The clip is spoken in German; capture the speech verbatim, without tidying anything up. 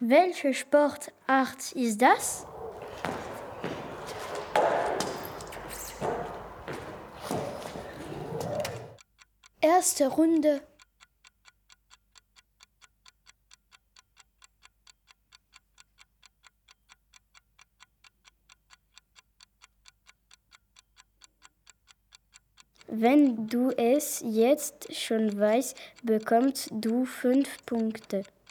Welche Sportart ist das? Erste Runde. Wenn du es jetzt schon weißt, bekommst du fünf Punkte.